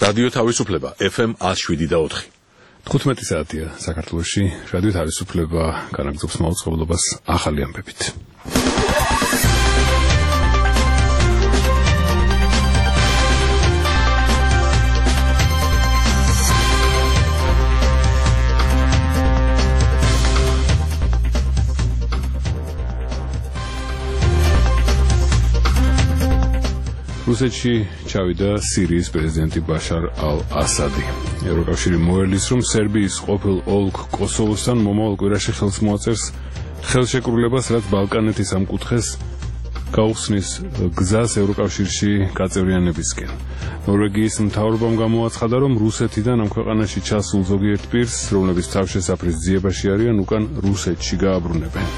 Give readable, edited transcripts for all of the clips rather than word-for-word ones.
რადიო თავისუფლება FM 107.4. 15 საათია საქართველოში. რადიო თავისუფლება განაგრძობს მაუწყებლობას ახალი ამბებით. რუსეთში ჩავიდა სირიის პრეზიდენტი ბაშარ ალ-ასადი. ევროკავშირი მოელის, რომ სერბიის ყოფილ ოლქ კოსოვოსთან მომავალ კვირაში ხელს მოაწერს ხელშეკრულებას, რაც ბალკანეთის ამ კუთხეს გაუხსნის გზას ევროკავშირში გაწევრიანებისკენ. ნორვეგიის მთავრობამ გამოაცხადა, რომ რუსეთიდან ამ ქვეყანაში ჩასულ ზოგიერთ პირს, რომლებიც თავშესაფრის ძიებაში არიან, უკან რუსეთში გააბრუნებენ.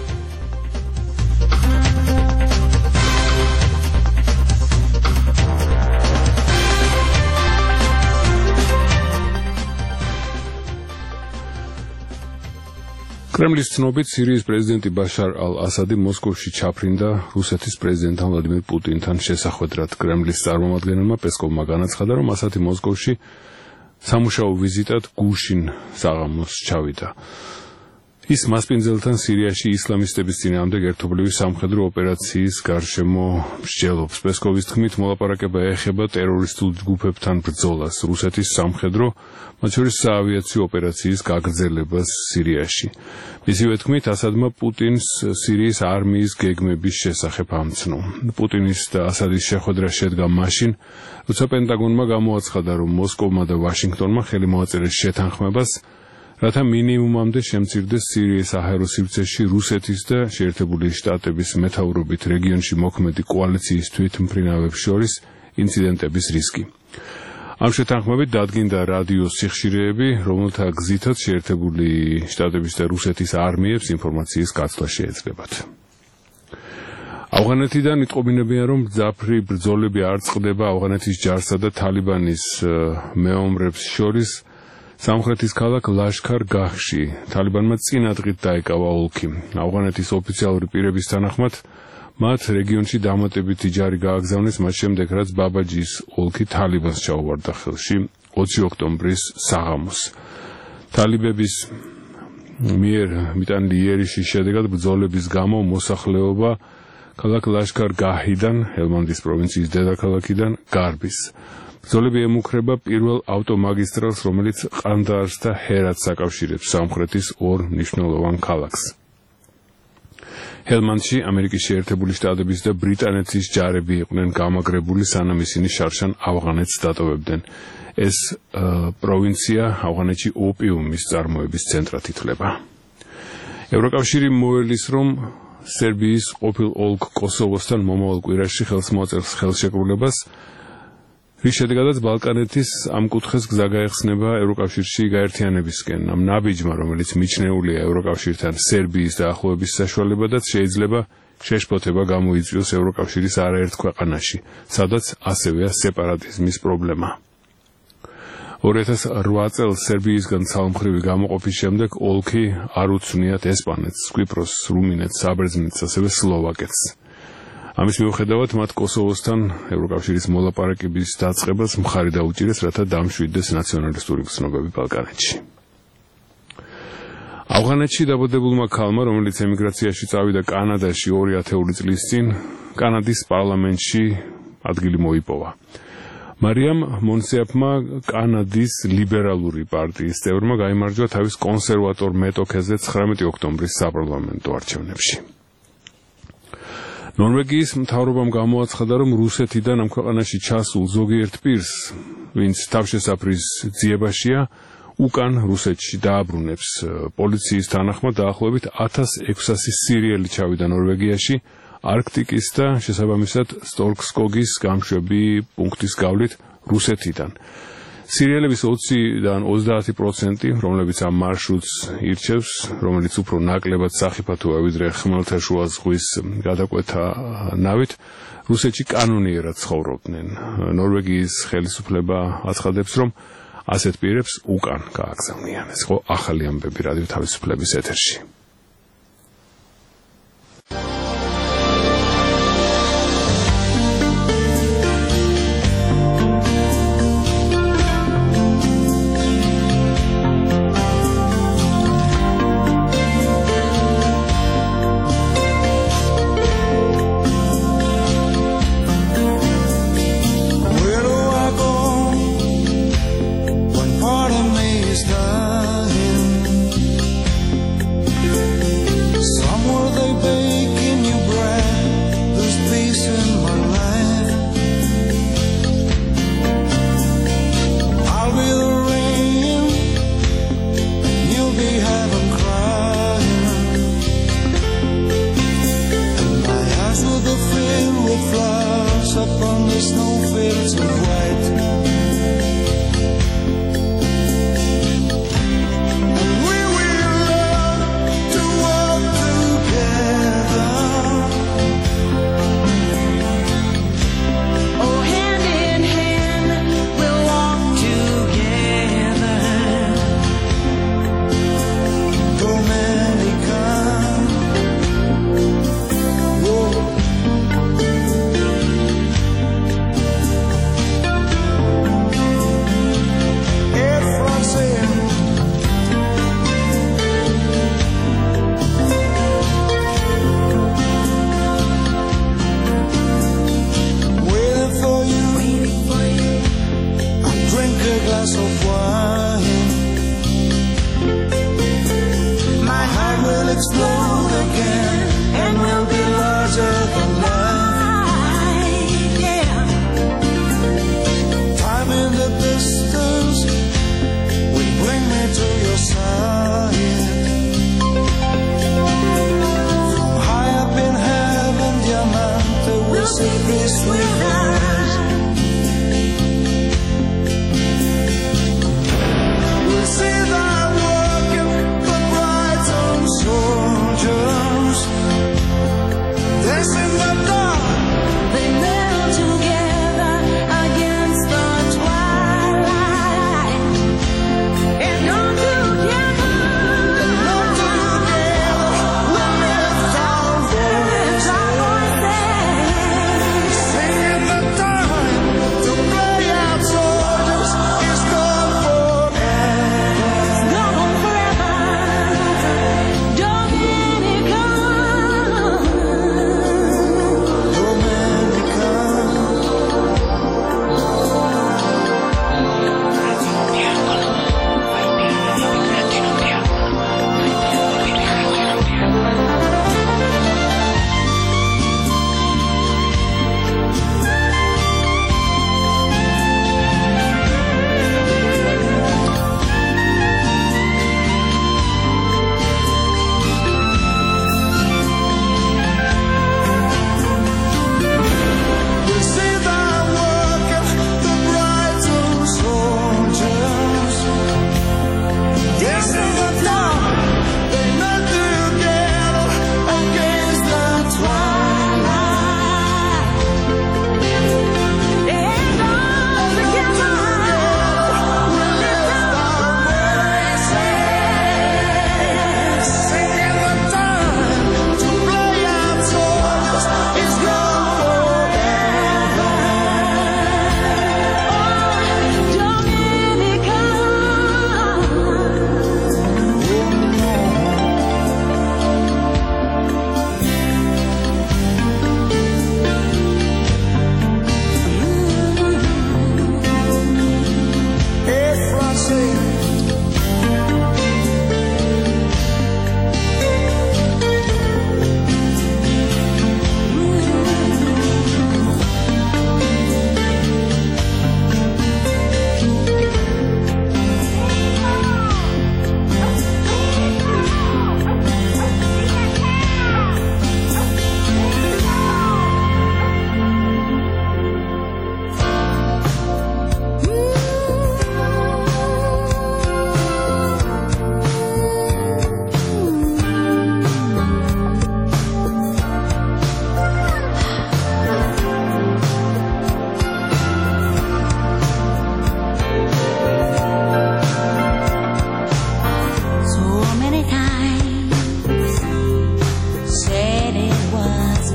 კრემლის ცნობით სირიის პრეზიდენტი ბაშარ ალ-ასადი მოსკოვში ჩაფრინდა რუსეთის პრეზიდენტთან ვლადიმირ პუტინთან შესახვედრად. კრემლის წარმომადგენელმა პესკოვმა განაცხადა, რომ ასადი მოსკოვში სამუშაო ვიზიტად გუშინ საღამოს ჩავიდა. ის მასპინძელთან სირიაში ისლამისტების წინააღმდეგ ერთობლივი სამხედრო ოპერაციის გარშემო მსჯელობს. პესკოვის თქმით, მოლაპარაკება ეხება ტერორისტულ ჯგუფებთან ბრძოლას, რუსეთის სამხედრო, მათ შორის საავიაციო ოპერაციის გაგრძელებას სირიაში. მისივე თქმით, ასადმა პუტინს სირიის არმიის გეგმების შესახებ ამცნო. პუტინის და ასადის შეხვედრა შედგა მაშინ, როცა პენტაგონმა გამოაცხადა, რომ მოსკოვმა და ვაშინგტონმა ხელი მოაწერეს შეთანხმებას, რათა მინიმუმამდე შემცირდეს სირიის საჰაერო სივრცეში რუსეთის და შეერთებული შტატების მეთაურობით რეგიონში მოქმედი კოალიციის თვითმფრინავებს შორის ინციდენტების რისკი. ამ შეთანხმებით დადგინდა რადიოს სიხშირეები, რომელთა გზითაც შეერთებული შტატების და რუსეთის არმიებს ინფორმაციის გაცვლა შეეძლებათ. ავღანეთიდან იტყობინებიან, რომ მძაფრი ბრძოლები არ წყდება ავღანეთის ჯარსა და თალიბანის მეომრებს შორის სამხრეთის ქალაქ ლაშქარ-გაჰში. თალიბანმა წინადღით დაეკავა ოლქი. ავღანეთის ოფიციალური პირების თანახმად, მათ რეგიონში დამატებითი ჯარი გააგზავნეს მათ შემდეგ, რაც ბაბაჯის ოლქი თალიბანს ჩაუვარდა ხელში 20 ოქტომბრის საღამოს. თალიბების მიერ მიტანილი იერიშის შედეგად ბრძოლების გამო მოსახლეობა ქალაქ ლაშქარ-გაჰიდან, ჰელმანდის პროვინციის დედაქალაქიდან გარბის. ბრძოლები ემუქრება პირველ ავტომაგისტრალს, რომელიც ყანდაარს და ჰერათს აკავშირებს სამხრეთის ორ მნიშვნელოვან ქალაქს. ჰელმანდში ამერიკის შეერთებული შტატების და ბრიტანეთის ჯარები იყვნენ გამაგრებული, სანამ ისინი შარშან ავღანეთს დატოვებდნენ. ეს პროვინცია ავღანეთში ოპიუმის წარმოების ცენტრად ითვლება. ევროკავშირი მოელის, რომ სერბიის ყოფილ ოლქ კოსოვოსთან მომავალ კვირაში ხელს მოაწერს ხელშეკრულებას, რის შედეგადაც ბალკანეთის ამ კუთხეს გზა გაეხსნება ევროკავშირში გაერთიანებისკენ. ამ ნაბიჯმა, რომელიც მიჩნეულია ევროკავშირთან სერბიის დაახლოების საშუალებადაც, შეიძლება შეშფოთება გამოიწვიოს ევროკავშირის არაერთ ქვეყანაში, სადაც ასევეა სეპარატიზმის პრობლემა. 2008 წელს სერბიისგან ცალმხრივი გამოყოფის შემდეგ ოლქი არ უცვნიათ ესპანეთს, კვიპროსს, რუმინეთს, საბერძნეთს, ასევე სლოვაკეთს. ამის მიუხედავად, მათ კოსოვოსთან ევროკავშირის მოლაპარაკების დაწყებას მხარი დაუჭირეს, რათა დამშვიდდეს ნაციონალისტური გრძნობები ბალკანეთში. ავღანეთში დაბადებულმა ქალმა, რომელიც ემიგრაციაში წავიდა კანადაში 2 ათეული წლის წინ, კანადის პარლამენტში ადგილი მოიპოვა. მარიამ მონსეაფმა კანადის ლიბერალური პარტიის წევრმა გაიმარჯვა თავის კონსერვატორ მეტოქეზე 19 ოქტომბრის საპარლამენტო არჩევნებში. ნორვეგიის მთავრობამ გამოაცხადა, რომ რუსეთიდან ამ ქვეყანაში ჩასულ ზოგიერთ პირს, ვინც თავშესაფრის ძიებაშია, უკან რუსეთში დააბრუნებს. პოლიციის თანახმად დაახლოებით 1600 სირიელი ჩავიდა ნორვეგიაში, არქტიკის და შესაბამისად სტოლკსკოგის გამშვები პუნქტის გავლით რუსეთიდან. სირიელების 20-დან 30%, რომლებიც ამ მარშრუტს ირჩევს, რომელიც უფრო ნაკლებად სახიფათოა ვიდრე ხმელთაშუა ზღვის გადაკვეთა ნავით, რუსეთში კანონიერად ცხოვრობდნენ. ნორვეგიის ხელისუფლება აცხადებს, რომ ასეთ პირებს უკან გააგზავნიან. ეს იყო ახალი ამბები რადიო თავისუფლების ეთერში.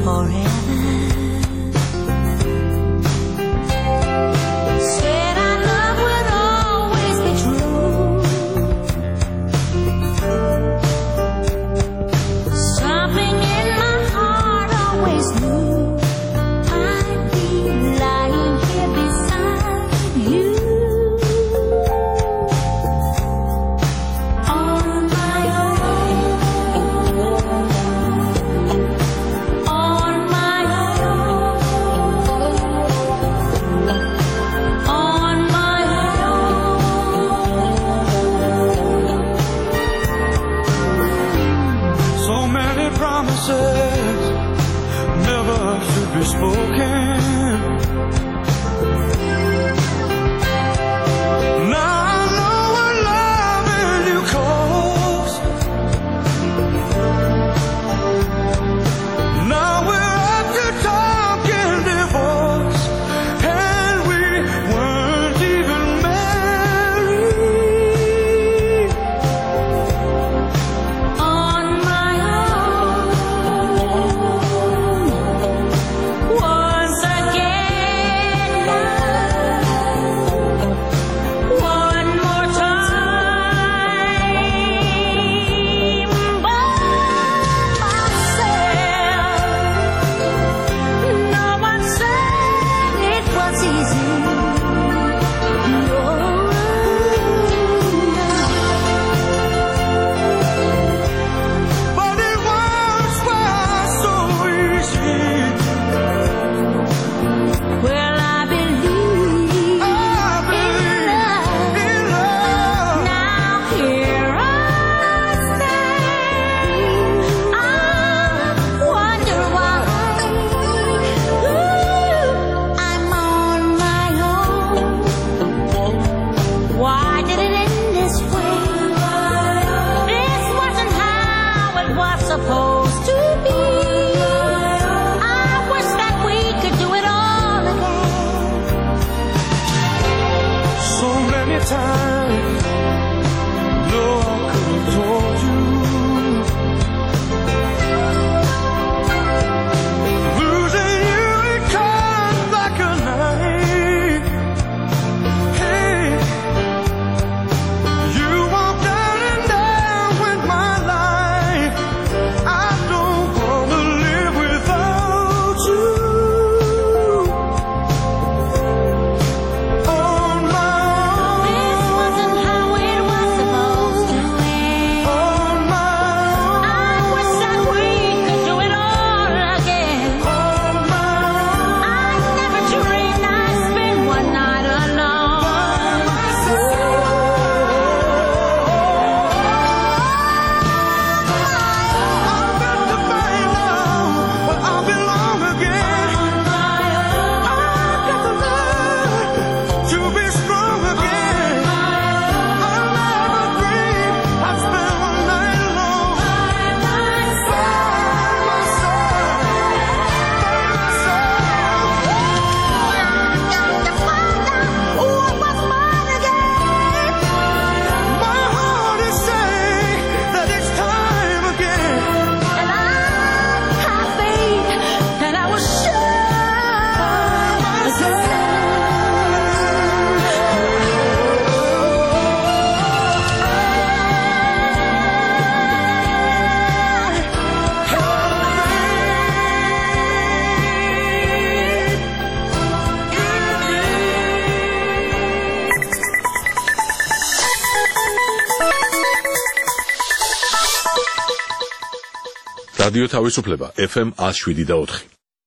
რადიო თავისუფლება FM 107.4.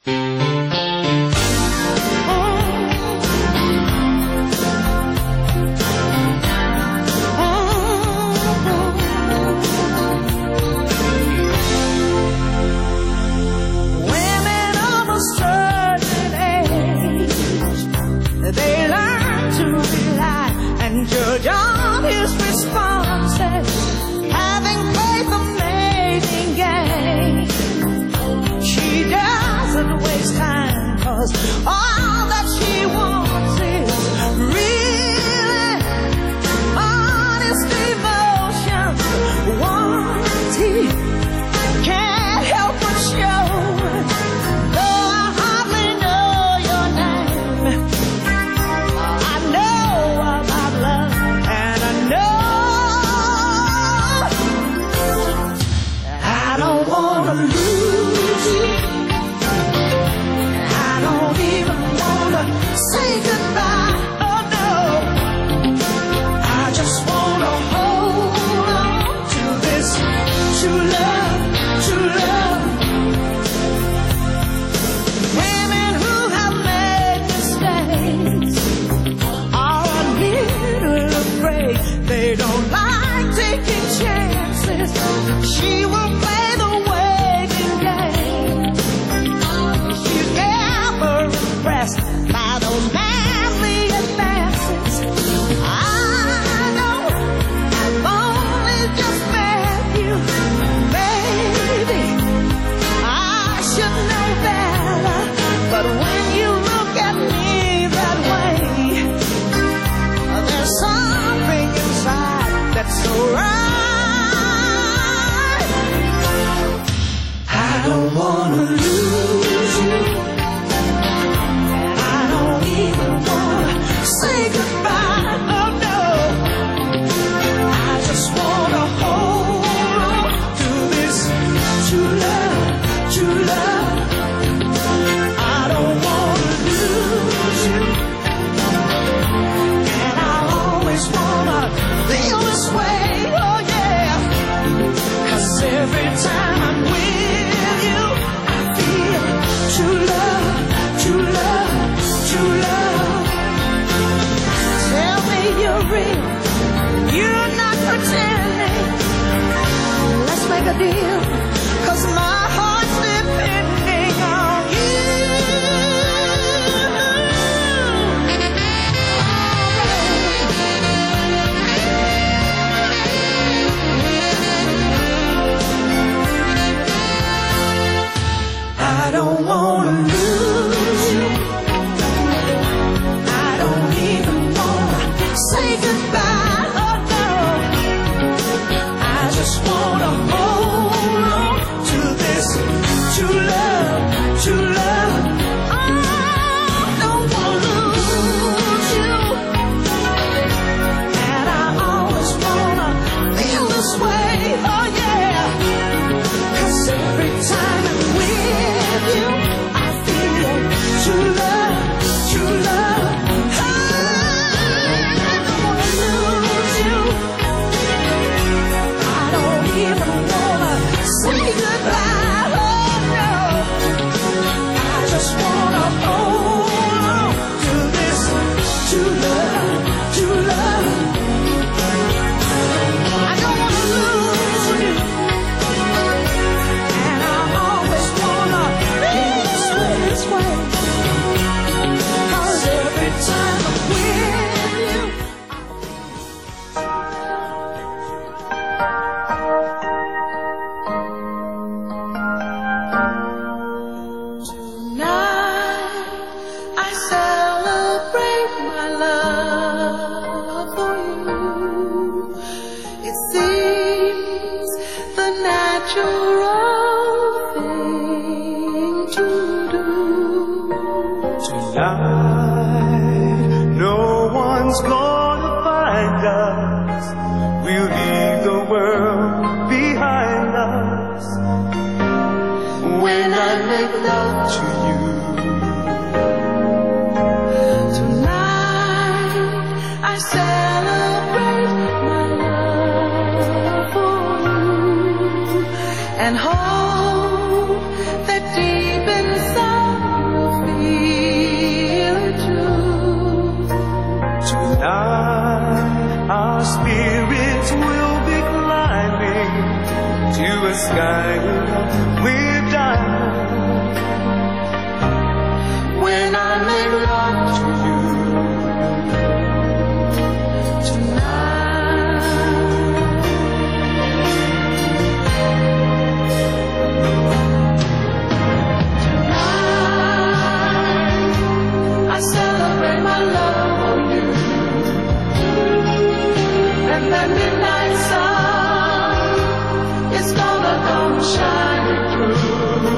All that she wants is really honest devotion. One teeth can't help but show say goodbye. Oh no, I just wanna hold on to this true love, true love. Women who have made mistakes are a little afraid. They don't like taking chances. She will play the waiting game. She's never impressed by those manly advances. I know I've only just met you. Maybe I should know better, but when you look at me that way, there's something inside that's so right. I don't wanna lose you. I don't even wanna say goodbye. Oh no, I just wanna hold on to this true love, true love. I don't wanna lose you, and I always wanna feel this way. Oh yeah, 'cause every time I'm with you, I feel true love, true love, true love. Tell me you're real, you're not pretending. Let's make a deal, 'cause my heart's depending on you. I don't wanna lose you. I don't even wanna say goodbye. Oh no, I just wanna hold on to this true love, true love. I don't wanna lose you, and I always wanna feel this way. Oh yeah, 'cause every time I'm with you, I feel true love, true love. I don't wanna lose you. I don't even wanna say goodbye. Oh no, I just wanna hold on to this true love, true love. I don't wanna lose you, and I always wanna feel this way. 'Cause every time I'm with you, tonight I celebrate my love for you. It seems the natural thing to do. Tonight, no one's gonna find us. We'll leave the world behind us. When I make love to you, Tonight I celebrate my love for you, and hope that deep inside you'll feel it too. tonight our spirits will be climbing to a sky with diamonds. When I make love to you, I celebrate my love for you, and that midnight sun is gonna come shining through.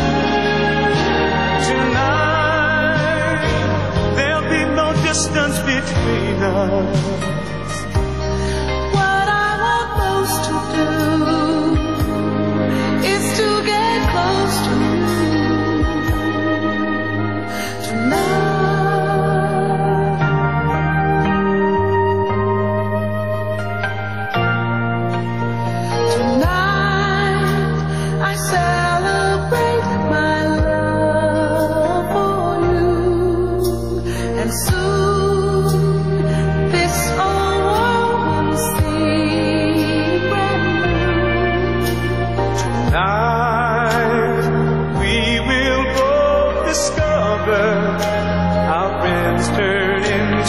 tonight there'll be no distance between us. What I want most to do is to get close to you tonight.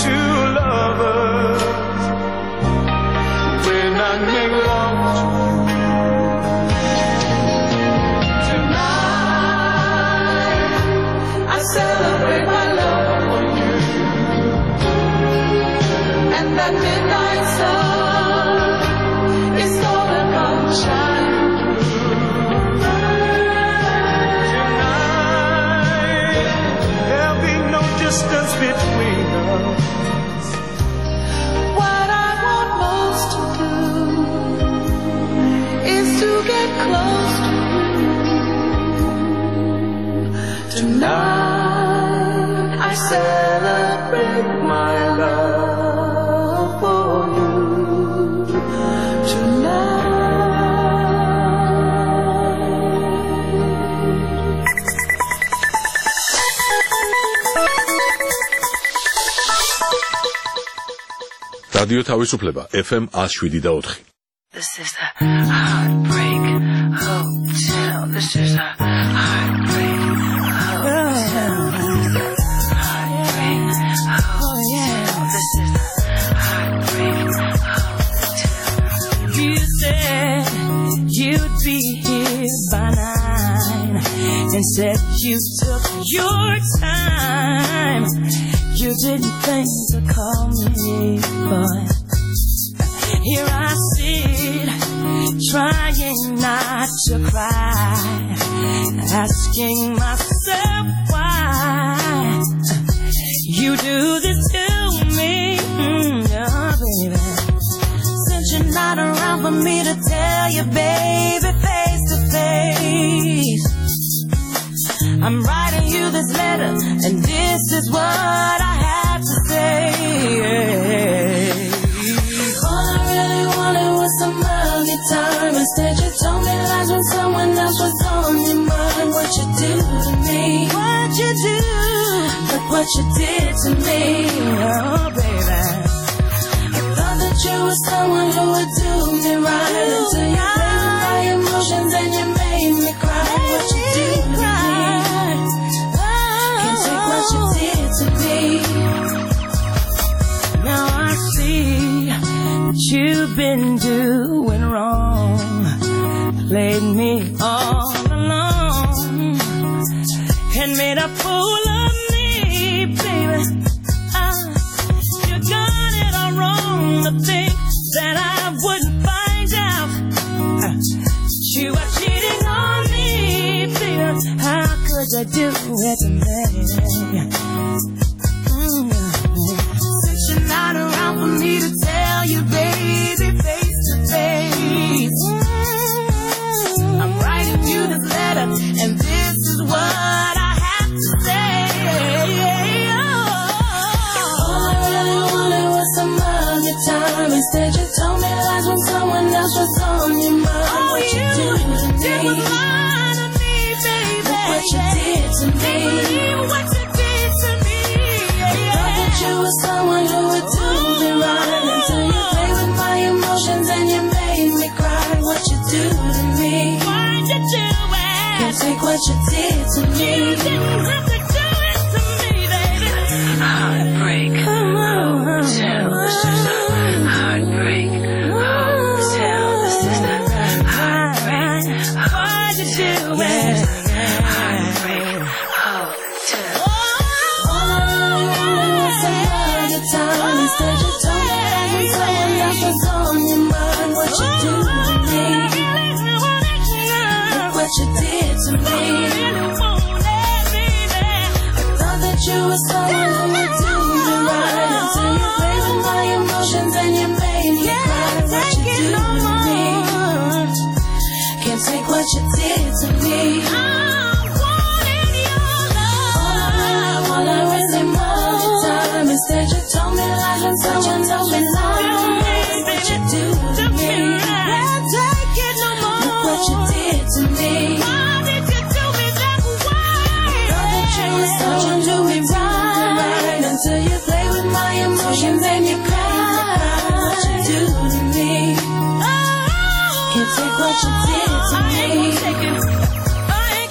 two lovers when I make love to you. Tonight I celebrate my love for you, and that midnight sun is gonna come shining through. Tonight there'll be no distance between us. What I want most to do is to get close to you. Tonight I celebrate my love for you. Tonight. რადიო თავისუფლება FM 107.4. This is a heartbreak hotel. This is a heartbreak hotel. Heartbreak hotel. This is a heartbreak hotel. You said you'd be here by 9 and said you took your time. You didn't think to call me, but here I sit, trying not to cry, asking myself why you do this to me, oh baby. Since you're not around for me to tell you, baby, face to face, I'm writing you this letter, and this is what I have to say. All I really wanted was some money time. Instead you told me lies when someone else was on your mind. What you do to me? What you do? Look what you did to me, oh baby. I thought that you were someone who would do me right, until you played with my emotions and you made me cry. What you do to me? Can't take what you did to me. Now I see you've been doing wrong, played me all along, and made a fool of me, baby. You got it all wrong to think that I wouldn't find out you were cheating on me, baby. How could I do it to me? Since you're not around for me to tell you, baby, face to face, I'm writing you this letter, and this is what I have to say. All I really wanted was some other time. Instead you told me lies when someone else was on your mind. What you do to me? Look what you did to me. What you did to me. I thought that you were someone who would do me right, until you played with my emotions and you made me cry. What you do to me? Why'd you do it? Can't take what you did to me. You didn't have to do it to me, baby. Heartbreak hotel. This is a heartbreak hotel. This is a heartbreak. Why'd you do it? Heartbreak hotel. All I wanted was some other time. Instead you told me that someone else was on your mind. What you do to me? Look what you did to me. I thought that you were someone who would do me right, until you played with my emotions and you made me cry. What you do to me? Can't take what you did to me. All I was in more time. Instead you told me lies when someone told me lies. What you do to me? Can't take it no more. Look what you did to me. Why did you do me that way? Thought that you were someone who would do me right, until you play with my emotions and you cry. What you do to me? Can't take what you did to me. I ain't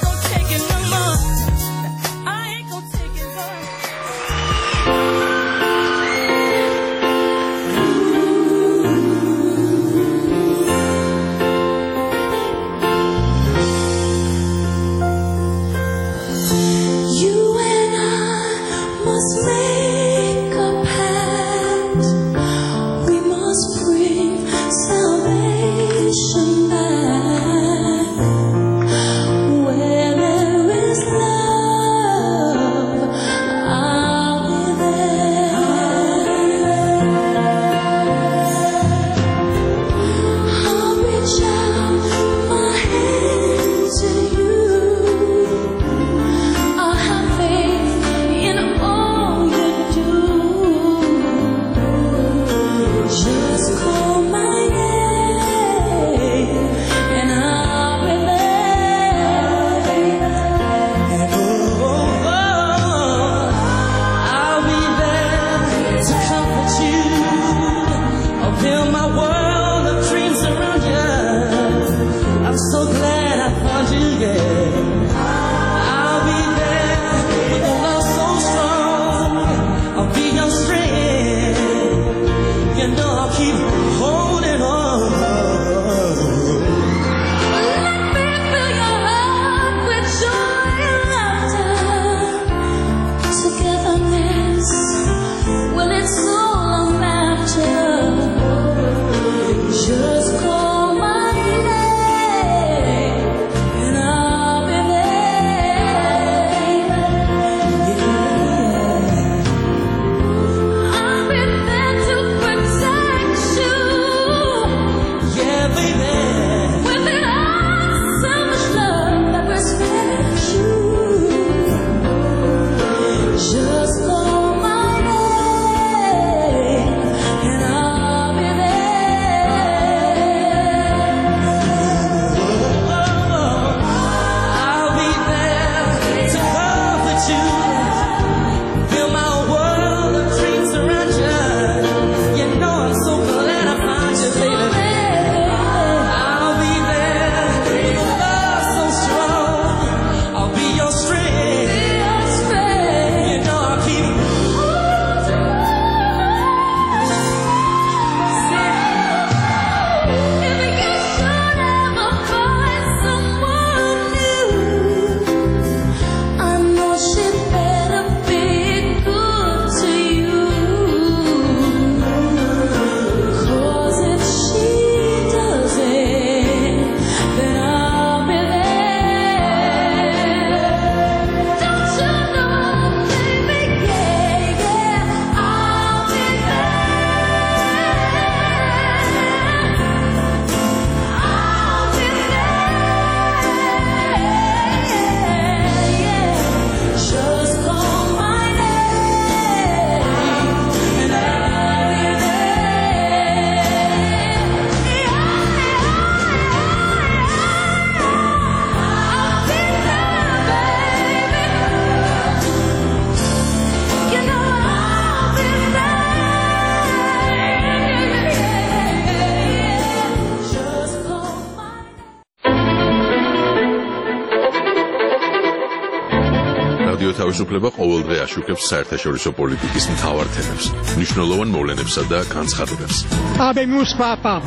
რადიო თავისუფლება ყოველდღე აშუქებს საერთაშორისო პოლიტიკის მთავარ თემებს, მნიშვნელოვან მოვლენებსა და განცხადებებს. Habemus papam.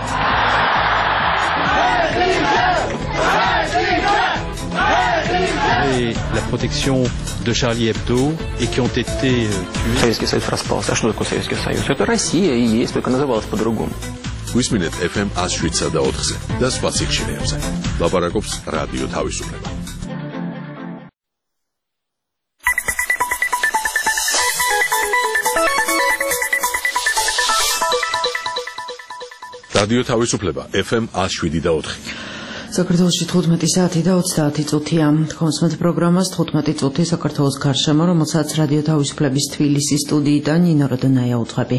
Et la protection de Charlie Hebdo et qui ont été tués. Советский Союз распался. А что такое Советский Союз? Это Россия и есть, только называлась по-другому. გვისმინეთ FM 107 და 4-ზე და სხვა სიხშირეებზე. ლაპარაკობს რადიო თავისუფლება. რადიო თავისუფლება FM 107 და 4. საქართველოში 15 საათი და 30 წუთია. თქვენს პროგრამას 15 წუთი საქართველოს გარშემო, რომელსაც რადიო თავისუფლების თბილისის სტუდიიდან ნინო როდონაია უძღვები.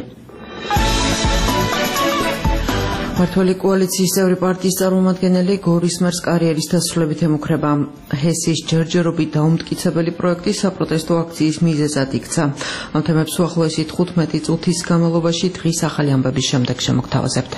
მართველი კოალიციის წევრი პარტიის წარმომადგენელი გორის მერს კარიერის დასრულებით ემუქრება. ჰესის ჯერჯერობით დაუმტკიცებელი პროექტი საპროტესტო აქციის მიზეზად იქცა. ამ თემებს უახლოესი 15 წუთის განმავლობაში დღის ახალი ამბების შემდეგ შემოგთავაზებთ.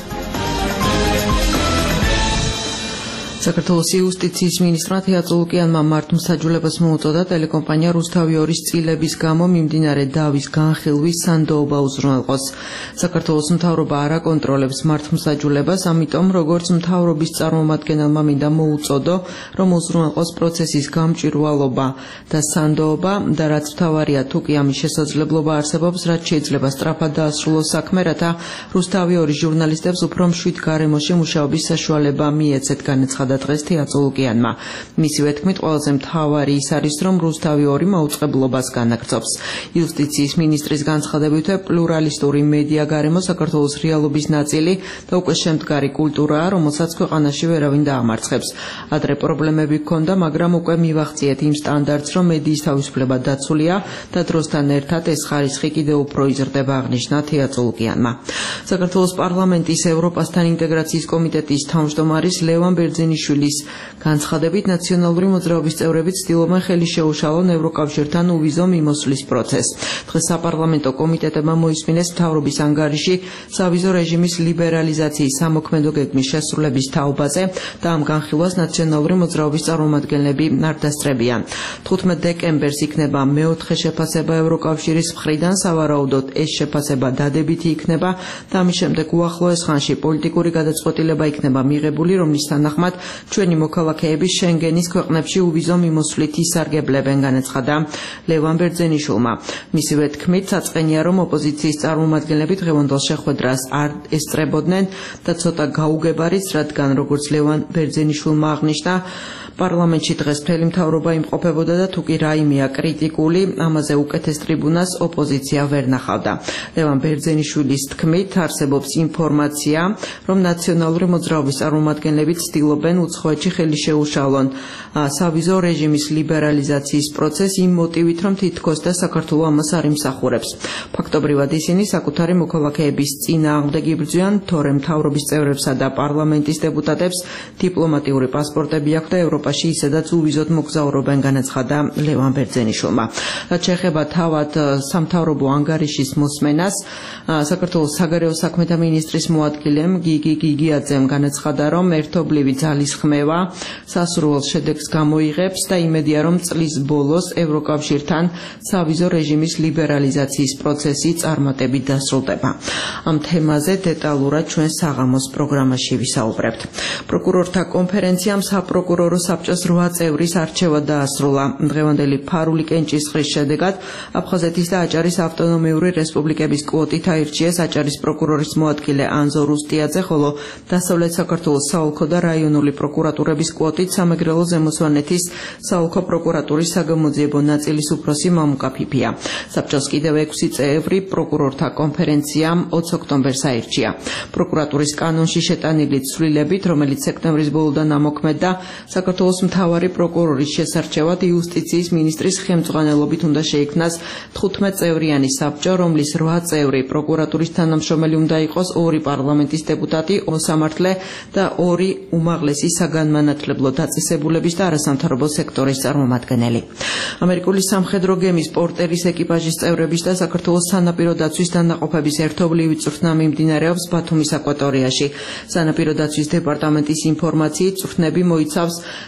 საქართველოს იუსტიციის მინისტრმა თეატრო ლუკიანმა მართლმსაჯულებას მოუწოდა ტელეკომპანია რუსთავი 2-ის წილების გამო მიმდინარე დავის განხილვის სანდოობა უზრუნველყოს. საქართველოს მთავრობა არ აკონტროლებს მართლმსაჯულებას, ამიტომ როგორც მთავრობის წარმომადგენელმა მინდა მოუწოდო, რომ უზრუნველყოს პროცესის გამჭვირვალობა და სანდოობა და რაც მთავარია, თუ კი ამის შესაძლებლობა არსებობს, რაც შეიძლება სწრაფად დაასრულოს საქმე, რათა რუსთავი 2-ის ჟურნალისტებს უფრო მშვიდ გარემოში მუშაობის საშუალება მიეცეთ, განაცხადა დღეს თეატრო ლუკიანმა. მისივე თქმით, ყველაზე მთავარი ის არის, რომ რუსთავი 2 მაუწყებლობას განაგრძობს. იუსტიციის მინისტრის განცხადებით, პლურალისტური მედია გარემო საქართველოს რეალობის ნაწილი და უკვე შემდგარი კულტურაა, რომელსაც ქვეყანაში ვერავინ დაამარცხებს. ადრე პრობლემები ჰქონდა, მაგრამ უკვე მივაღწიეთ იმ სტანდარტს, რომ მედიის თავისუფლება დაცულია და დროსთან ერთად ეს ხარისხი კიდევ უფრო იზრდება, აღნიშნა თეატრო ლუკიანმა. საქართველოს პარლამენტის ევროპასთან ინტეგრაციის კომიტეტის თავმჯდომარის ლევან ბერძენიშვილის განცხადებით, ნაციონალური მოძრაობის წევრები ცდილობენ ხელი შეუშალონ ევროკავშირთან უვიზო მიმოსვლის პროცესს. დღეს საპარლამენტო კომიტეტებმა მოისმინეს მთავრობის ანგარიში სავიზო რეჟიმის ლიბერალიზაციის სამოქმედო გეგმის შესრულების თაობაზე და ამ განხილვას ნაციონალური მოძრაობის წარმომადგენლები არ დასწრებიან. 15 დეკემბერს იქნება მეოთხე შეფასება ევროკავშირის მხრიდან, სავარაუდოდ ეს შეფასება დადებითი იქნება და ამის შემდეგ უახლოეს ხანში პოლიტიკური გადაწყვეტილება იქნება მიღებული, რომლის თანახმად ჩვენი მოქალაქეები შენგენის ქვეყნებში უვიზო მიმოსვლით ისარგებლებენ, განაცხადა ლევან ბერძენიშვილმა. მისივე თქმით, საწყენია, რომ ოპოზიციის წარმომადგენლები დღევანდელ შეხვედრას არ ესწრებოდნენ და ცოტა გაუგებარიც, რადგან როგორც ლევან ბერძენიშვილმა აღნიშნა, პარლამენტში დღეს მთელი მთავრობა იმყოფებოდა და თუ კი რაიმეა კრიტიკული, ამაზე უკეთეს ტრიბუნას ოპოზიცია ვერ ნახავდა. ლევან ბერძენიშვილის თქმით, არსებობს ინფორმაცია, რომ ნაციონალური მოძრაობის წარმომადგენლები ცდილობენ უცხოეთში ხელი შეუშალონ სავიზო რეჟიმის ლიბერალიზაციის პროცესს იმ მოტივით, რომ თითქოს და საქართველო ამას არ იმსახურებს. ფაქტობრივად ისინი საკუთარი მოქალაქეების წინააღმდეგ იბრძვიან, თორემ მთავრობის წევრებსა და პარლამენტის დეპუტატებს დიპლომატიური პასპორტები აქვთ და ევროპაში ისედაც უვიზოდ მოგზაურობენ, განაცხადა ლევან ბერძენიშვილმა. რაც შეეხება თავად სამთავრობო ანგარიშის მოსმენას, საქართველოს საგარეო საქმეთა მინისტრის მოადგილემ გიგი გიგიაძემ განაცხადა, რომ ერთობლივი ძალის ხმევა სასურველ შედეგს გამოიღებს და იმედია, რომ წლის ბოლოს ევროკავშირთან სავიზო რეჟიმის ლიბერალიზაციის პროცესი წარმატებით დასრულდება. ამ თემაზე დეტალურად ჩვენ საღამოს პროგრამაში ვისაუბრებთ. პროკურორთა კონფერენციამ საპროკურორო საბჭოს 8 წევრის არჩევა დაასრულა. დღევანდელი ფარული კენჭისყრის შედეგად აფხაზეთის და აჭარის ავტონომიური რესპუბლიკების კვოტით აირჩიეს აჭარის პროკურორის მოადგილე ანზორ უსტიაძე, ხოლო დასავლეთ საქართველოს საოლქო და რაიონული პროკურატურების კვოტით სამეგრელო ზემოსვანეთის საოლქო პროკურატურის საგამოძიებო ნაწილის უფროსი მამუკა ფიფია. საბჭოს კიდევ 6 წევრი პროკურორთა კონფერენციამ 20 ოქტომბერს აირჩია. პროკურატურის კანონში შეტანილი ცვლილებით, რომელიც სექტემბრის ბოლოდან ამოქმედდა, საქართველოს მთავარი პროკურორის შესარჩევად იუსტიციის მინისტრის ხელმძღვანელობით უნდა შეიქმნას 15 წევრიანი საბჭო, რომლის 8 წევრი პროკურატურის თანამშრომელი უნდა იყოს, 2 პარლამენტის დეპუტატი, 2 სამართლე და 2 უმაღლესი საგანმანათლებლო დაწესებულების და არასამთავრობო სექტორის წარმომადგენელი. ამერიკული სამხედრო გემის პორტერის ეკიპაჟის წევრების და საქართველოს სანაპირო დაცვის დანაყოფების ერთობლივი წვრთნა მიმდინარეობს ბათუმის აკვატორიაში. სანაპირო დაცვის დეპარტამენტის ინფორმაციით, წვრთნები მოიცავს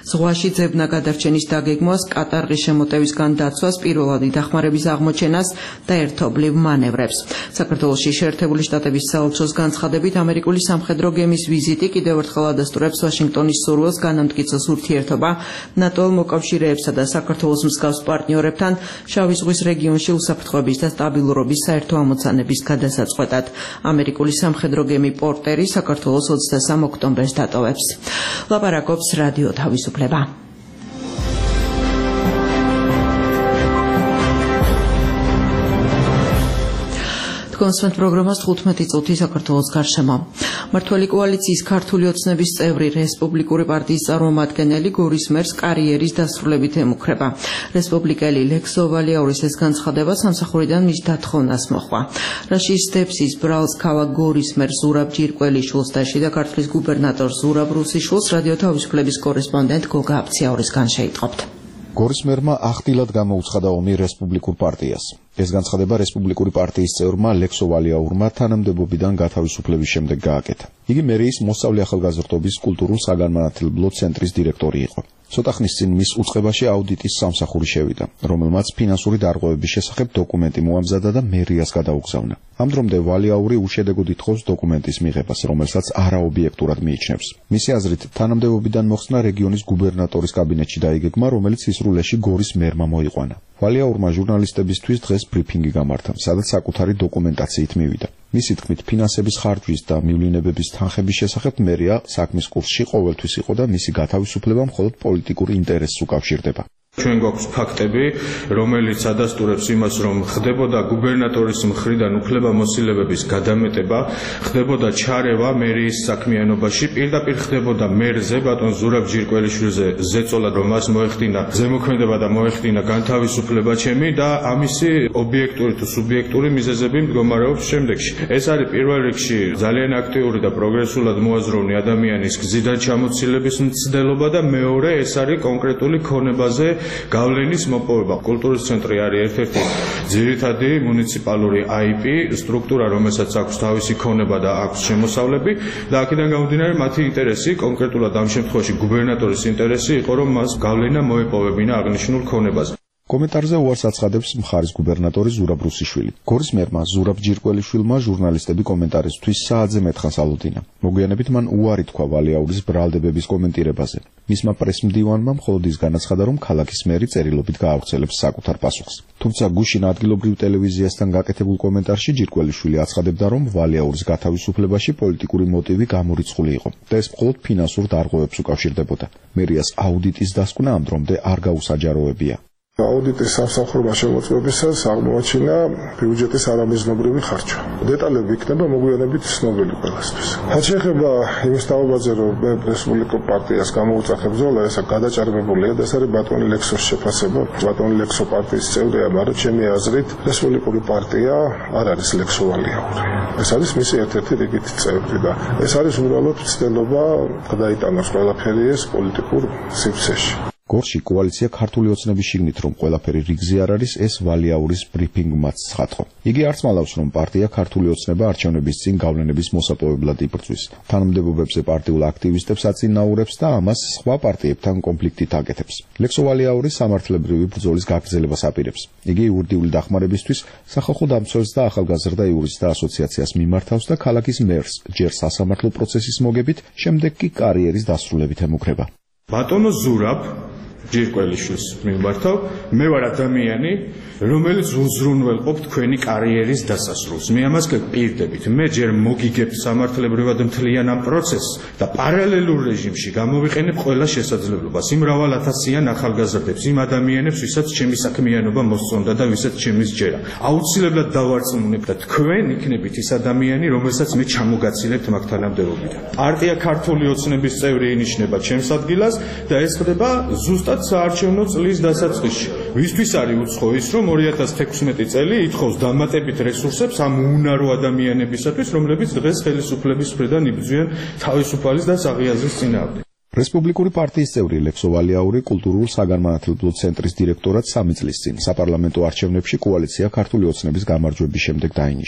ზღვაში ძებნა გადარჩენის დაგეგმვას, კატარღის შემოტევისგან დაცვას, პირველადი დახმარების აღმოჩენას და ერთობლივ მანევრებს. საქართველოში შეერთებული შტატების საელჩოს განცხადებით, ამერიკული სამხედრო გემის ვიზიტი კიდევ ერთხელ ადასტურებს ვაშინგტონის სურვილს განამტკიცოს ურთიერთობა ნატო მოკავშირეებსა და საქართველოს მსგავს პარტნიორებთან შავი ზღვის რეგიონში უსაფრთხოების და სტაბილურობის საერთო ამოცანების გადასაწყვეტად. ამერიკული სამხედრო გემი პორტერი საქართველოს 23 ოქტომბერს დატოვებს. ლაპარაკობს რადიო თავისუფლება. კონსვენტ პროგრამას 15 წუთი საქართველოს გარშემო. მმართველი კოალიციის ქართული ოცნების წევრი რესპუბლიკური პარტიის წარმომადგენელი გორის მერს კარიერის დასრულებით ემუქრება. რესპუბლიკელი ლექსო ვალიაურის ეს განცხადება სამსახურიდან მის დათხოვნას მოჰყვა. რაშის სტეპსის ბრალს ქალაქ გორის მერს ზურაბ ჯირკველიშვილს და შიდა ქართლის გუბერნატორს ზურაბ რუსიშვილს რადიო თავისუფლების კორესპონდენტ გოგა აფციაურისგან შეიტყობთ. გორის მერმა ახდილად გამოუცხადა ომი რესპუბლიკურ პარტიას. ეს განცხადება რესპუბლიკური პარტიის წევრმა ლექსო ვალიაურმა თანამდებობიდან გათავისუფლების შემდეგ გააკეთა. იგი მერიის მოსწავლე ახალგაზრდობის კულტურულ საგანმანათლებლო ცენტრის დირექტორი იყო. ცოტა ხნის წინ მის უწყებაში აუდიტის სამსახური შევიდა, რომელმაც ფინანსური დარღვევების შესახებ დოკუმენტი მოამზადა და მერიას გადაუგზავნა. ამ დრომდე ვალიაური უშედეგოდ ითხოვს დოკუმენტის მიღებას, რომელსაც არაობიექტურად მიიჩნევს. მისი აზრით, თანამდებობიდან მოხსნა რეგიონის გუბერნატორის კაბინეტში დაიგეგმა, რომელიც ისრულეში გორის მერმა მოიყვანა. ვალიაურმა ჟურნალისტებისთვის დღეს ბრიფინგი გამართა, სადაც საკუთარი დოკუმენტაციით მივიდა. მისი თქმით, ფინანსების ხარჯვის და მივლინებების თანხების შესახებ მერია საქმის კურსში ყოველთვის იყო და მისი გათავისუფლება მხოლოდ პოლიტიკურ ინტერესს უკავშირდება. ჩვენ გვაქვს ფაქტები, რომელიც ადასტურებს იმას, რომ ხდებოდა გუბერნატორის მხრიდან უფლებამოსილებების გადამეტება, ხდებოდა ჩარევა მერიის საქმიანობაში, პირდაპირ ხდებოდა მერზე, ბატონ ზურაბ ჯირკველიშვილზე ზეწოლა, რომ მას მოეხდინა ზემოქმედება და მოეხდინა განთავისუფლება ჩემი და ამისი ობიექტური თუ სუბიექტური მიზეზები მდგომარეობს შემდეგში. ეს არის პირველ რიგში ძალიან აქტიური და პროგრესულად მოაზროვნე ადამიანის გზიდან ჩამოცილების მცდელობა და მეორე ეს არის კონკრეტული ქონებაზე გავლენის მოპოვება. კულტურის ცენტრი არის ერთ-ერთი ძირითადი მუნიციპალური IP სტრუქტურა, რომელსაც აქვს თავისი ქონება და აქვს შემოსავლები და აქედან გამომდინარე მათი ინტერესი, კონკრეტულად ამ შემთხვევაში გუბერნატორის ინტერესი იყო, რომ მას გავლენა მოეპოვებინა აღნიშნულ ქონებაზე. კომენტარზე უარს აცხადებს მხარის გუბერნატორი ზურაბ რუსიშვილი. გორის მერმა ზურაბ ჯირკველიშვილმა ჟურნალისტები კომენტარისთვის საათზე მეთხას ალოდინა. მოგვიანებით მან უარი თქვა ვალიაურის ბრალდებების კომენტირებაზე. მისმა პრესმდივანმა მხოლოდ ის განაცხადა, რომ ქალაქის მერი წერილობით გაავრცელებს საკუთარ პასუხს. თუმცა გუშინ ადგილობრივ ტელევიზიასთან გაკეთებულ კომენტარში ჯირკველიშვილი აცხადებდა, რომ ვალიაურის გათავისუფლებაში პოლიტიკური მოტივი გამორიცხული იყო და ეს მხოლოდ ფინანსურ დარღვევებს უკავშირდებოდა. მერიას აუდიტის დასკვნა ამ დრომდე არ გაუსაჯაროებია. აუდიტის სამსახურმა შემოწმებისას აღმოაჩინა ბიუჯეტის არამიზნობრივი ხარჯვა. დეტალები იქნება მოგვიანებით ცნობილი ყველასთვის. რაც შეეხება იმის თაობაზე, რომ მე რესპუბლიკურ პარტიას გამოუწახებ ბრძოლა, ეს გადაჭარბებულია და ეს არის ბატონი ლექსოს შეფასება. ბატონი ლექსო პარტიის წევრია, მაგრამ ჩემი აზრით რესპუბლიკური პარტია არ არის ლექსო ვალიაური. ეს არის მისი ერთ-ერთი რიგითი წევრი და ეს არის უბრალოდ ცდელობა გადაიტანოს ყველაფერი ეს პოლიტიკურ სივრცეში. გორში კოალიცია ქართული ოცნების შიგნით რომ ყველაფერი რიგზე არ არის, ეს ვალიაურის ბრიფინგმაც ცხადყო. იგი არც მალავს, რომ პარტია ქართული ოცნება არჩევნების წინ გავლენების მოსაპოვებლად იბრძვის. თანამდებობებზე პარტიულ აქტივისტებს აწინაურებს და ამას სხვა პარტიებთან კონფლიქტით აკეთებს. ლექსო ვალიაური სამართლებრივი ბრძოლის გაგრძელებას აპირებს. იგი იურიდიული დახმარებისთვის სახალხო დამცველს და ახალგაზრდა იურისტთა ასოციაციას მიმართავს და ქალაქის მერს ჯერ სასამართლო პროცესის მოგებით, შემდეგ კი კარიერის დასრულებით ემუქრება. ბატონო ზურაბ ჯირკველიშვილს მიმართავ, მე ვარ ადამიანი, რომელიც უზრუნველყოფ თქვენი კარიერის დასასრულს. მე ამას გპირდებით. მე ჯერ მოგიგებ სამართლებრივად მთლიან ამ პროცესს და პარალელურ რეჟიმში გამოვიყენებ ყველა შესაძლებლობას იმ მრავალ ათასიან ახალგაზრდებს, იმ ადამიანებს, ვისაც ჩემი საქმიანობა მოსწონდა და ვისაც ჩემი სჯერა. აუცილებლად დავარწმუნებ და თქვენ იქნებით ის ადამიანი, რომელსაც მე ჩამოგაცილებთ მაგ თანამდებობიდან. პარტია ქართული ოცნების წევრი ინიშნება ჩემს ადგილას და ეს ხდება ზუსტად საარჩევნო წლის დასაწყისში. ვისთვის არის უცხო ის, რომ 2016 წელი ითხოვს დამატებით რესურსებს ამ უნარო ადამიანებისათვის, რომლებიც დღეს ხელისუფლების მხრიდან იბრძვიან თავისუფალის და საღიაზრის წინააღმდეგ. რესპუბლიკური პარტიის წევრი ლექსო ვალიაური კულტურულ საგანმანათლებლო ცენტრის დირექტორად 3 წლის წინ საპარლამენტო არჩევნებში კოალიცია ქართული ოცნების გამარჯვების შემდეგ დაინიშნა.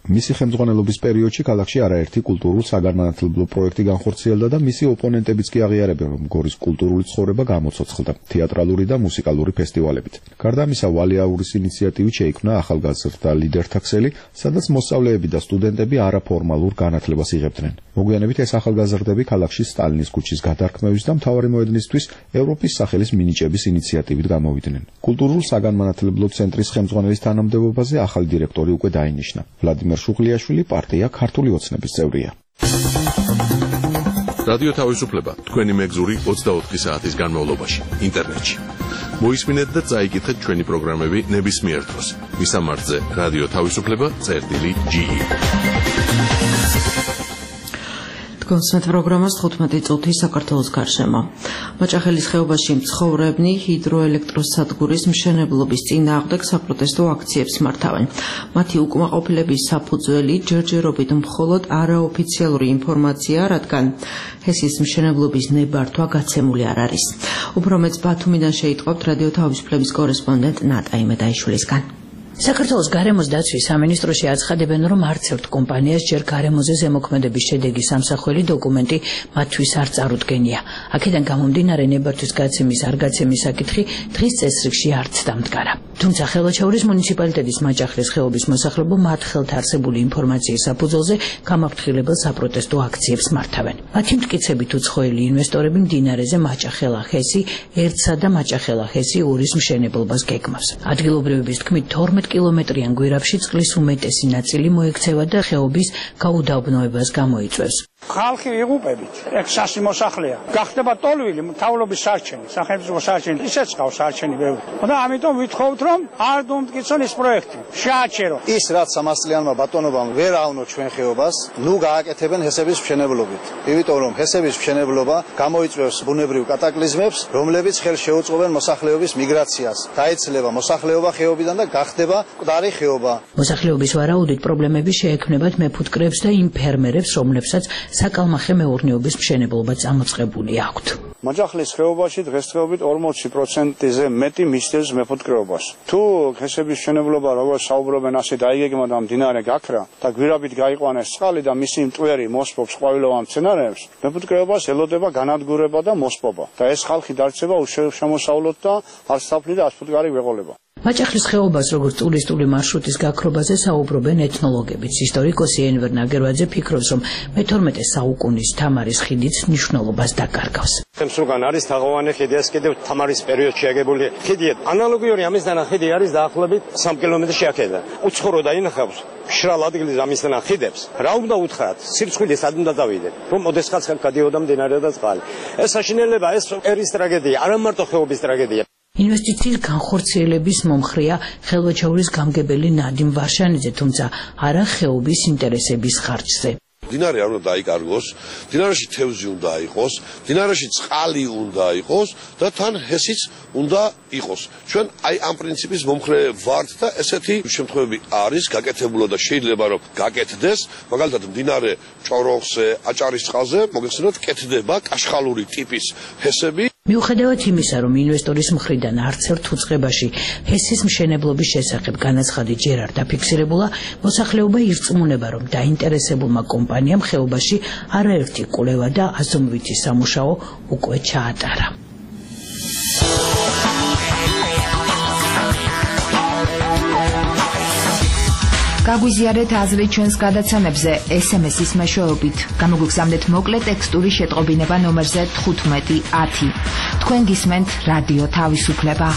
მისი ხელმძღვანელობის პერიოდში ქალაქში არაერთი კულტურულ საგანმანათლებლო პროექტი განხორციელდა და მისი ოპონენტებიც კი აღიარებენ, რომ გორის კულტურული ცხოვრება გამოცოცხლდა თეატრალური და მუსიკალური ფესტივალებით. გარდა ამისა, ვალიაურის ინიციატივით შეიქმნა ახალგაზრდა ლიდერთა ქსელი, სადაც მოსწავლეები და სტუდენტები არაფორმალურ განათლებას იღებდნენ. მოგვიანებით ეს ახალგაზრდები ქალაქში სტალინის ქუჩის გადარქმევის და მთავარი მოედნისთვის ევროპის სახელის მინიჭების ინიციატივით გამოვიდნენ. კულტურულ საგანმანათლებლო ცენტრის ხელმძღვანელის თანამდებობაზე ახალი დირექტორი უკვე დაინიშნა. ვლადიმერ შუღლიაშვილი პარტია ქართული ოცნების წევრია. რადიო თავისუფლება თქვენი მეგზური 24 საათის განმავლობაში ინტერნეტში. მოისმინეთ და წაიკითხეთ ჩვენი პროგრამები ნებისმიერ დროს. მისამართზე რადიო თავისუფლება.ge. კონსერტ პროგრამას 15 წუთი საქართველოს გარშემო. მაჭახელის ხეობაში მცხოვრებნი ჰიდროელექტროსადგურის მშენებლობის წინააღმდეგ საპროტესტო აქციებს მართავენ. მათი უკმაყოფილების საფუძველი ჯერჯერობით მხოლოდ არაოფიციალური ინფორმაცია, რადგან ჰესის მშენებლობის ნებართვა გაცემული არ არის. უფრო მეც ბათუმიდან შეიტყობთ რადიო თავისუფლების კორესპონდენტ ნატა იმედაიშვილისგან. საქართველოს გარემოს დაცვის სამინისტროში აცხადებენ, რომ არც ერთ კომპანიას ჯერ გარემოზე ზემოქმედების შედეგი სამსახველი დოკუმენტი მათთვის არ წარუდგენია. აქედან გამომდინარე ნებართვის გაცემის არ გაცემის საკითხი დღის წესრიგში არც დამდგარა. თუმცა ხელვაჩაურის მუნიციპალიტეტის მაჭახლის ხეობის მოსახლეობა მათ ხელთ არსებული ინფორმაციის საფუძველზე გამაფრთხილებელ საპროტესტო აქციებს მართავენ. მათი მტკიცებით უცხოელი ინვესტორები მდინარეზე მაჭახელა ჰესი 1 და მაჭახელა ჰესი 2-ის მშენებლობას გეგმავს. ადგილობრივების თქმით 12 კილომეტრიან გვირაბში წყლის უმეტესი ნაწილი მოექცევა და ხეობის გაუდაბნოებას გამოიწვევს. ხალხი იღუპებით, ეგ სასი მოსახლეა. გახდება ტოლვილი მთავრობის სარჩენი, სახელმწიფო სარჩენი, ისეც ყავს სარჩენი ბევრი. და ამიტომ ვითხოვთ, რომ არ დუმტკიცონ ეს პროექტი. შეაჩერო. ის რაც 300 წლიანმა ბატონობამ ვერ ავნო ჩვენ ხეობას, ნუ გააკეთებენ ჰესების მშენებლობით. იმიტომ რომ ჰესების მშენებლობა გამოიწვევს ბუნებრივ კატაკლიზმებს, რომლებიც ხელს შეუწყობენ მოსახლეობის მიგრაციას. დაეცლება მოსახლეობა ხეობიდან და გახდება მკვდარი ხეობა. მოსახლეობის ვარაუდით პრობლემები შეექმნებათ მეფუტკრებს და იმ ფერმერებს, რომლებსაც საკალმახე მეურნეობის მშენებლობა წამოწყებული აქვთ. მაჭახლის ხეობაში დღესდღეობით 40%-ზე მეტი მისდევს მეფუტკრეობას. თუ ჰესების მშენებლობა როგორც საუბრობენ ასე დაიგეგმა და მდინარე გაქრა და გვირაბით გაიყვანეს წყალი და მისი მტვერი მოსპობს ყვავილოვან მცენარეებს, მეფუტკრეობას ელოდება განადგურება და მოსპობა. და ეს ხალხი დარჩება უშემოსავლოდ და არც თაფლი და ასფუტკარი ვეყოლება. მაჭახლის ხეობას როგორც ტურისტული მარშრუტის გაქრობაზე საუბრობენ ეთნოლოგებიც. ისტორიკოსი ენვერ ნაგერვაძე ფიქრობს, რომ მე-12 საუკუნის თამარის ხიდიც მნიშვნელობას დაკარგავს. შემსრულგან არის თაღოვანი ხიდი, ეს კიდევ თამარის პერიოდში აგებული ხიდია. ანალოგიური ამისთანა ხიდი არის დაახლოებით 3 კილომეტრში აქედან. უცხორო დაინახავს მშრალ ადგილზე ამისთანა ხიდებს. რა უნდა უთხრათ? სირცხვილე სად უნდა დავიდეთ? რომ ოდესღაც გადიოდა მდინარე და წყალი. ეს საშინელება, ეს ერის ტრაგედია, არა მარტო ხეობის ტრაგედია. ინვესტიციის განხორციელების მომხრეა ხელვაჩაურის გამგებელი ნადიმ ვარშანიძე, თუმცა არა ხეობის ინტერესების ხარჯზე. მდინარე არ უნდა დაიკარგოს, მდინარეში თევზი უნდა იყოს, მდინარეში წყალი უნდა იყოს და თან ჰესიც უნდა იყოს. ჩვენ აი ამ პრინციპის მომხრე ვართ და ესეთი შემთხვევები არის გაკეთებულა და შეიძლება რომ გაკეთდეს, მაგალითად მდინარე ჭოროხზე, აჭარის წყალზე მოგეხსენოთ კეთდება კაშხალური ტიპის ჰესები. მიუხედავად იმისა, რომ ინვესტორის მხრიდან არც ერთ უწყებაში ჰესის მშენებლობის შესახებ განაცხადი ჯერ არ დაფიქსირებულა, მოსახლეობა ირწმუნება, რომ დაინტერესებულმა კომპანიამ ხეობაში არაერთი კვლევა და აზომვითი სამუშაო უკვე ჩაატარა. გაგვიზიარეთ აზრი ჩვენს გადაცემებზე SMS-ის მეშვეობით. გამოგვიგზავნეთ მოკლე ტექსტური შეტყობინება ნომერზე 1510. თქვენ გისმენთ რადიო თავისუფლება.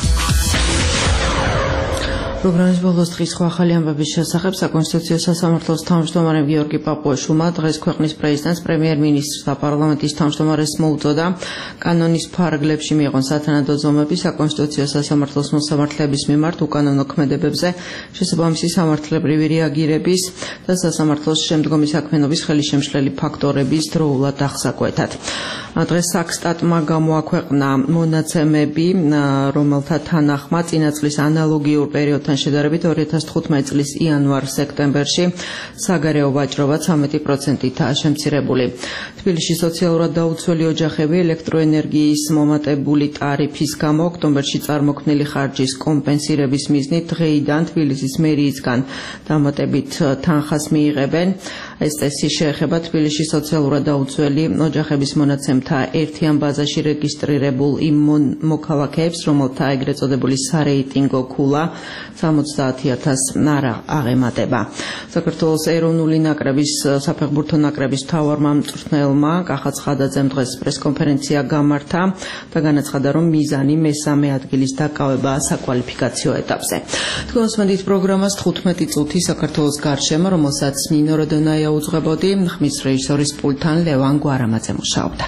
პროგრამის ბოლოს დღის სხვა ახალი ამბების შესახებ საკონსტიტუციო სასამართლოს თავმჯდომარე გიორგი პაპუაშვილმა დღეს ქვეყნის პრეზიდენტს, პრემიერ-მინისტრს და პარლამენტის თავმჯდომარეს მოუწოდა კანონის ფარგლებში მიიღონ სათანადო ზომები საკონსტიტუციო სასამართლოს მოსამართლეების მიმართ უკანონო ქმედებებზე შესაბამისი სამართლებრივი რეაგირების და სასამართლოს შემდგომი საქმიანობის ხელისშემშლელი ფაქტორების დროულად აღსაკვეთად. დღეს საქსტატმა გამოაქვეყნა მონაცემები, რომელთა თანახმად წინა წლის ანალოგიურ პერიოდთან პერიოდთან შედარებით 2015 წლის იანვარ-სექტემბერში საგარეო ვაჭრობა 13%-ითაა შემცირებული. თბილისში სოციალურად დაუცველი ოჯახები ელექტროენერგიის მომატებული ტარიფის გამო ოქტომბერში წარმოქმნილი ხარჯის კომპენსირების მიზნით დღეიდან თბილისის მერიისგან დამატებით თანხას მიიღებენ. ეს წესი შეეხება თბილისში სოციალურად დაუცველი ოჯახების მონაცემთა ერთიან ბაზაში რეგისტრირებულ იმ მოქალაქეებს, რომელთა ეგრეთ წოდებული სარეიტინგო ქულა 70,000 არ აღემატება. საქართველოს ეროვნული ნაკრების საფეხბურთო ნაკრების მთავარმა მწვრთნელმა კახა ცხადაძემ დღეს პრესკონფერენცია გამართა და განაცხადა, რომ მიზანი მესამე ადგილის დაკავებაა საკვალიფიკაციო ეტაპზე. თქვენ უსმენთ პროგრამას 15 წუთი საქართველოს გარშემო, რომელსაც ნინო როდონაია უძღვებოდი, ხმის რეჟისორის პულტთან ლევან გვარამაძე მუშაობდა.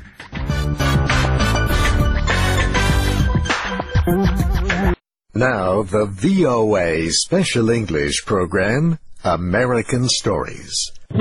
Now the VOA Special English program, American Stories.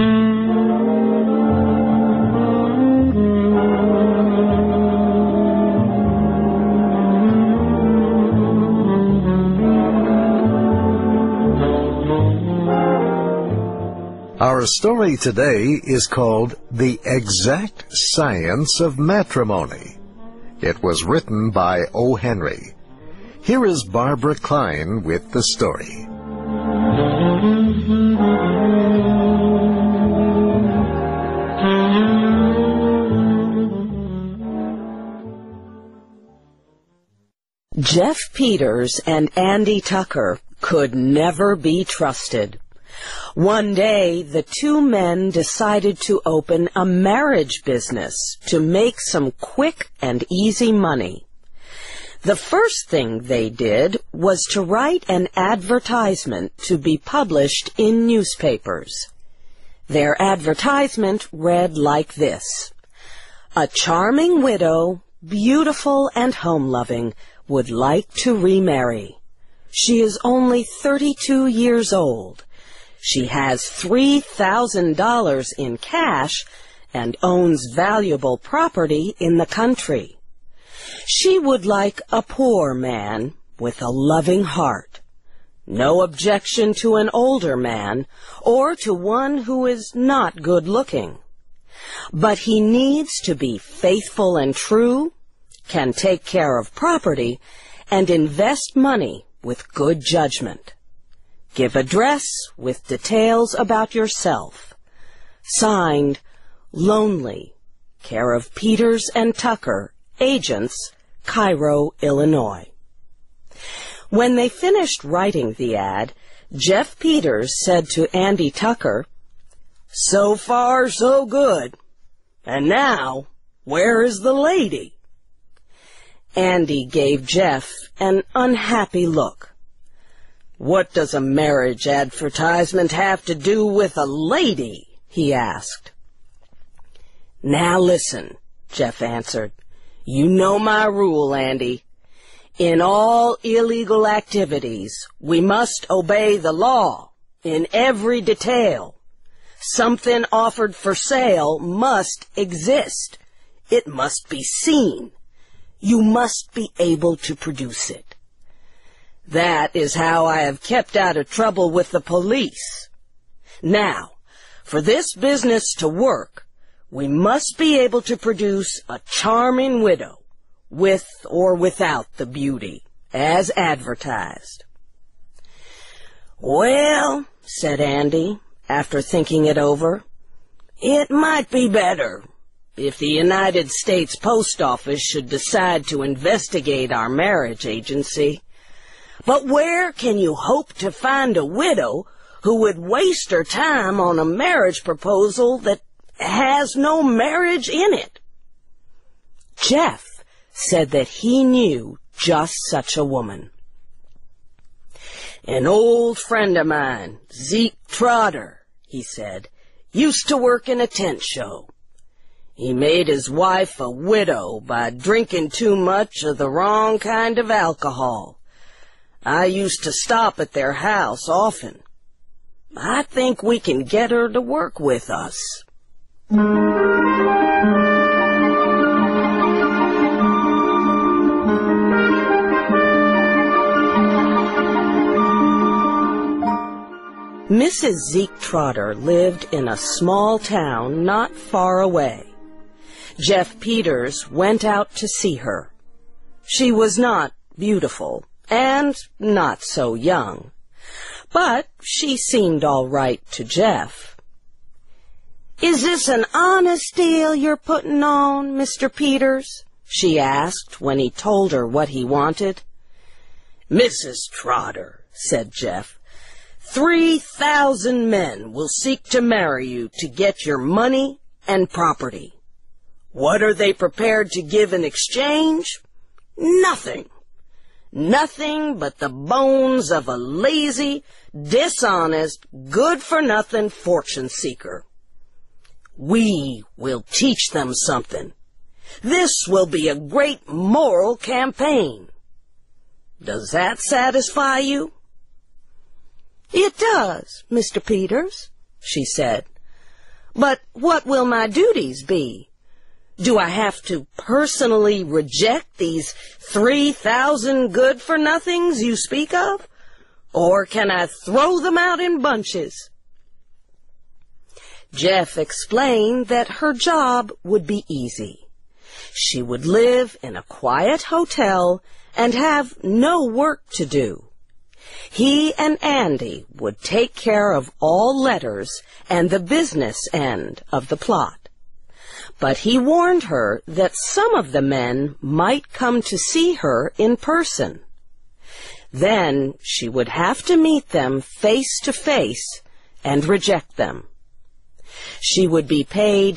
Our story today is called The Exact Science of Matrimony. It was written by O. Henry. Here is Barbara Klein with the story. Jeff Peters and Andy Tucker could never be trusted. One day, the two men decided to open a marriage business to make some quick and easy money. The first thing they did was to write an advertisement to be published in newspapers. Their advertisement read like this: "A charming widow, beautiful and home-loving, would like to remarry. She is only 32 years old. She has $3,000 in cash and owns valuable property in the country. She would like a poor man with a loving heart. No objection to an older man or to one who is not good-looking. But he needs to be faithful and true, can take care of property, and invest money with good judgment. Give address with details about yourself. Signed, Lonely, care of Peters and Tucker, agents, Cairo, Illinois." When they finished writing the ad, Jeff Peters said to Andy Tucker, "So far, so good. And now, where is the lady?" Andy gave Jeff an unhappy look. "What does a marriage advertisement have to do with a lady?" he asked. "Now listen," Jeff answered. "You know my rule, Andy. In all illegal activities, we must obey the law in every detail. Something offered for sale must exist. It must be seen. You must be able to produce it. That is how I have kept out of trouble with the police. Now, for this business to work, we must be able to produce a charming widow, with or without the beauty, as advertised." "Well," said Andy, after thinking it over, "it might be better if the United States Post Office should decide to investigate our marriage agency. But where can you hope to find a widow who would waste her time on a marriage proposal that has no marriage in it?" Jeff said that he knew just such a woman. "An old friend of mine, Zeke Trotter," he said, "used to work in a tent show. He made his wife a widow by drinking too much of the wrong kind of alcohol. I used to stop at their house often. I think we can get her to work with us." Mrs. Zeke Trotter lived in a small town not far away. Jeff Peters went out to see her. She was not beautiful and not so young, but she seemed all right to Jeff. "Is this an honest deal you're putting on, Mr. Peters?" she asked when he told her what he wanted. "Mrs. Trotter," said Jeff, 3,000 men will seek to marry you to get your money and property. What are they prepared to give in exchange? Nothing. Nothing but the bones of a lazy, dishonest, good-for-nothing fortune seeker. We will teach them something. This will be a great moral campaign. Does that satisfy you?" "It does, Mr. Peters," she said. "But what will my duties be? Do I have to personally reject these 3,000 good-for-nothings you speak of? Or can I throw them out in bunches?" Jeff explained that her job would be easy. She would live in a quiet hotel and have no work to do. He and Andy would take care of all letters and the business end of the plot. But he warned her that some of the men might come to see her in person. Then she would have to meet them face to face and reject them. She would be paid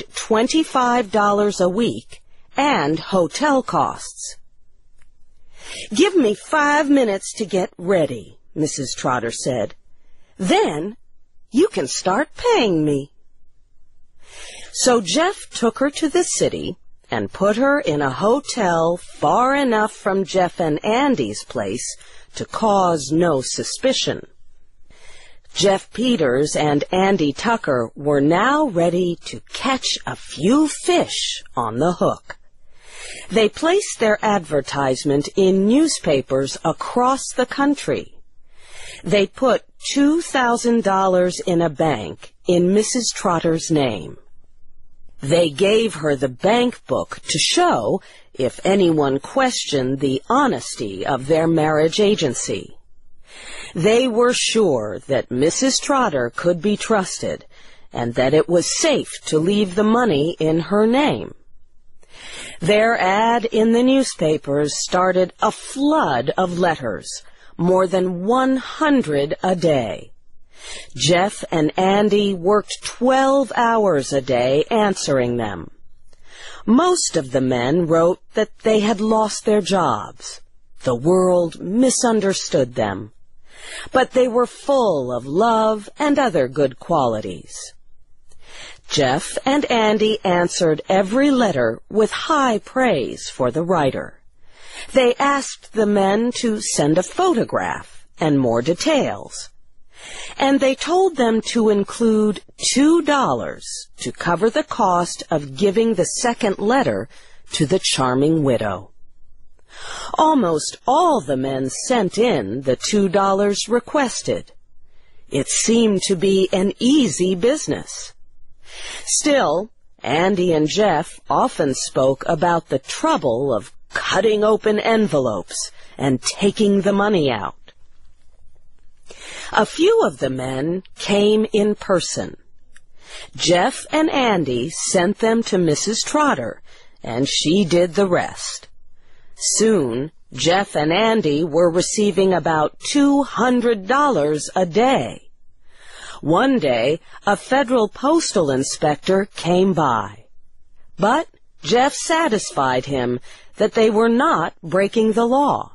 $25 a week and hotel costs. "Give me 5 minutes to get ready," Mrs. Trotter said. "Then you can start paying me." So Jeff took her to the city and put her in a hotel far enough from Jeff and Andy's place to cause no suspicion. Jeff Peters and Andy Tucker were now ready to catch a few fish on the hook. They placed their advertisement in newspapers across the country. They put $2,000 in a bank in Mrs. Trotter's name. They gave her the bank book to show if anyone questioned the honesty of their marriage agency. They were sure that Mrs. Trotter could be trusted and that it was safe to leave the money in her name. Their ad in the newspapers started a flood of letters, more than 100 a day. Jeff and Andy worked 12 hours a day answering them. Most of the men wrote that they had lost their jobs. The world misunderstood them. But they were full of love and other good qualities. Jeff and Andy answered every letter with high praise for the writer. They asked the men to send a photograph and more details. And they told them to include $2 to cover the cost of giving the second letter to the charming widow. Almost all the men sent in the $2 requested. It seemed to be an easy business. Still, Andy and Jeff often spoke about the trouble of cutting open envelopes and taking the money out. A few of the men came in person. Jeff and Andy sent them to Mrs. Trotter, and she did the rest. Soon, Jeff and Andy were receiving about $200 a day. One day, a federal postal inspector came by. But Jeff satisfied him that they were not breaking the law.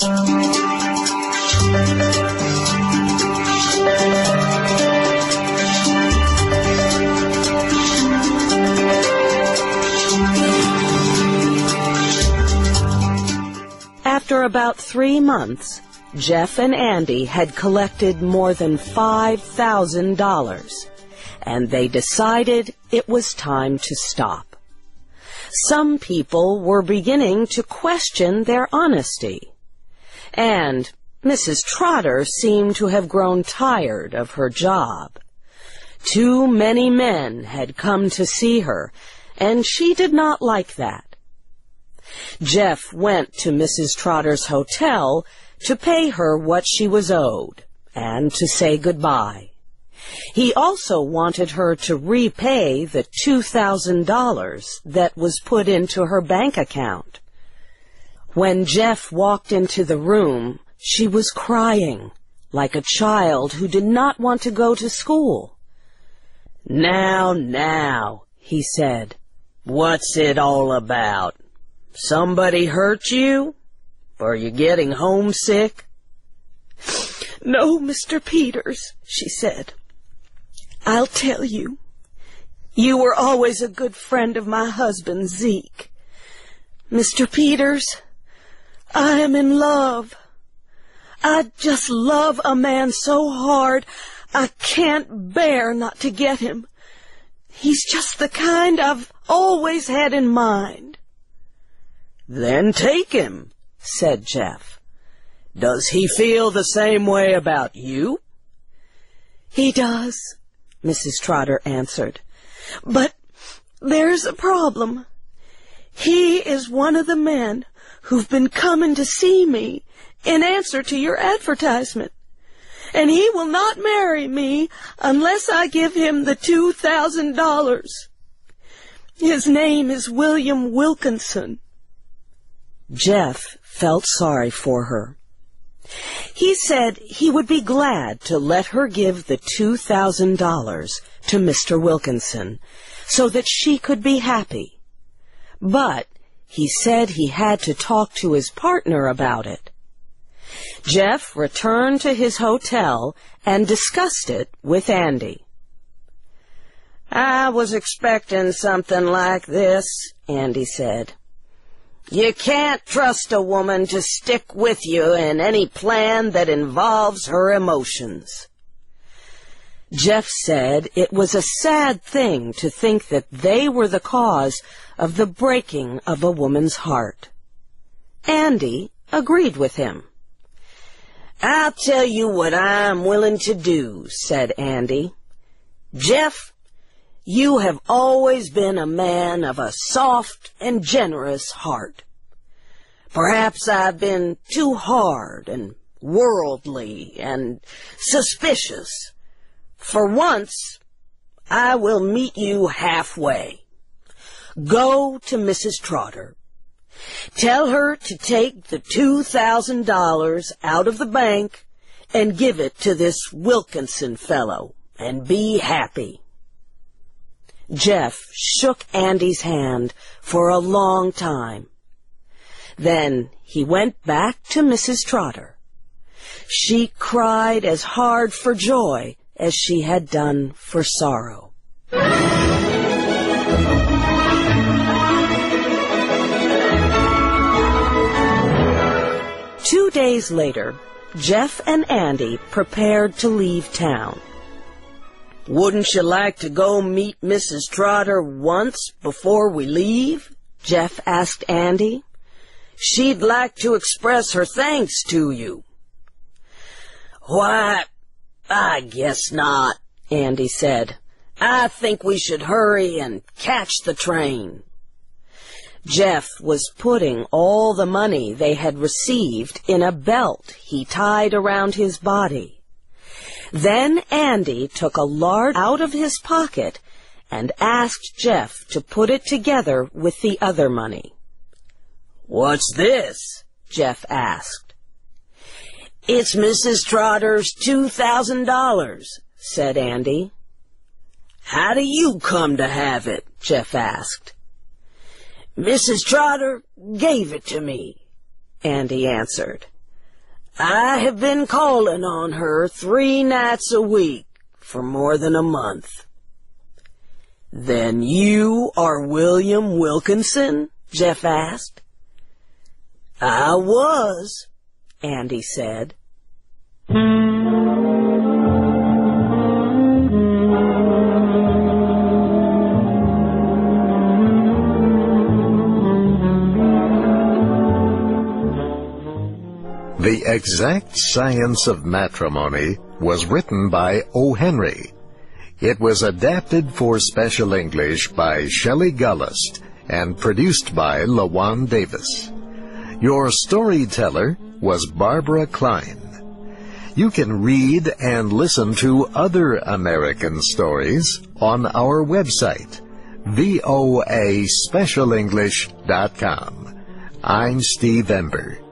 After about 3 months, Jeff and Andy had collected more than $5,000, and they decided it was time to stop. Some people were beginning to question their honesty, and Mrs. Trotter seemed to have grown tired of her job. Too many men had come to see her, and she did not like that. Jeff went to Mrs. Trotter's hotel to pay her what she was owed and to say goodbye. He also wanted her to repay the $2,000 that was put into her bank account. When Jeff walked into the room, she was crying like a child who did not want to go to school. Now, he said, what's it all about? Somebody hurt you? Are you getting homesick? No, Mr. Peters, she said. I'll tell you. You were always a good friend of my husband, Zeke. Mr. Peters, I am in love. I just love a man so hard I can't bear not to get him. He's just the kind I've always had in mind. Then take him, said Jeff. Does he feel the same way about you? He does, Mrs. Trotter answered. But there's a problem. He is one of the men who've been coming to see me in answer to your advertisement. And he will not marry me unless I give him the $2,000. His name is William Wilkinson. Jeff felt sorry for her. He said he would be glad to let her give the $2,000 to Mr. Wilkinson so that she could be happy. But he said he had to talk to his partner about it. Jeff returned to his hotel and discussed it with Andy. I was expecting something like this, Andy said. You can't trust a woman to stick with you in any plan that involves her emotions. Jeff said it was a sad thing to think that they were the cause of the breaking of a woman's heart. Andy agreed with him. I'll tell you what I'm willing to do, said Andy. Jeff, you have always been a man of a soft and generous heart. Perhaps I've been too hard and worldly and suspicious. For once, I will meet you halfway. Go to Mrs. Trotter. Tell her to take the $2,000 out of the bank and give it to this Wilkinson fellow, and be happy. Jeff shook Andy's hand for a long time. Then he went back to Mrs. Trotter. She cried as hard for joy as she had done for sorrow. 2 days later, Jeff and Andy prepared to leave town. Wouldn't you like to go meet Mrs. Trotter once before we leave? Jeff asked Andy. She'd like to express her thanks to you. Why, I guess not, Andy said. I think we should hurry and catch the train. Jeff was putting all the money they had received in a belt he tied around his body. Then Andy took a large out of his pocket and asked Jeff to put it together with the other money. What's this? Jeff asked. It's Mrs. Trotter's $2,000, said Andy. How do you come to have it? Jeff asked. Mrs. Trotter gave it to me, Andy answered. I have been calling on her 3 nights a week for more than a month. Then you are William Wilkinson? Jeff asked. I was, Andy said. The Exact Science of Matrimony was written by O. Henry. It was adapted for Special English by Shelley Gullist and produced by Lawan Davis. Your storyteller was Barbara Klein. You can read and listen to other American stories on our website, voaspecialenglish.com. I'm Steve Ember.